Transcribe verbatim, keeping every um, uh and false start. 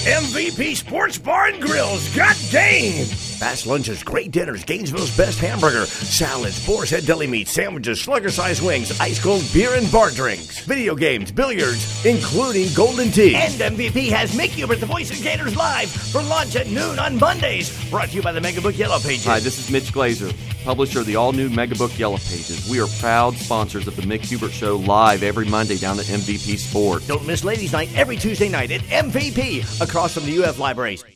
M V P Sports Bar and Grill's got game. Fast lunches, great dinners, Gainesville's best hamburger, salads, boar's head deli meat, sandwiches, slugger-sized wings, ice-cold beer and bar drinks, video games, billiards, including golden tea. And M V P has Mick Hubert, the voice of Gators, live for lunch at noon on Mondays. Brought to you by the Megabook Yellow Pages. Hi, this is Mitch Glazer, publisher of the all-new Megabook Yellow Pages. We are proud sponsors of the Mick Hubert Show live every Monday down at M V P Sports. Don't miss Ladies Night every Tuesday night at M V P across from the U F Libraries.